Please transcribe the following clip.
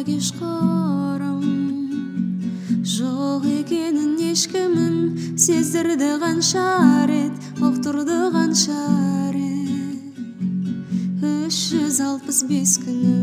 кешқұрым жоқ екенін ешкімін сездірді қанша рет, ұқтырды қанша рет. 365 күні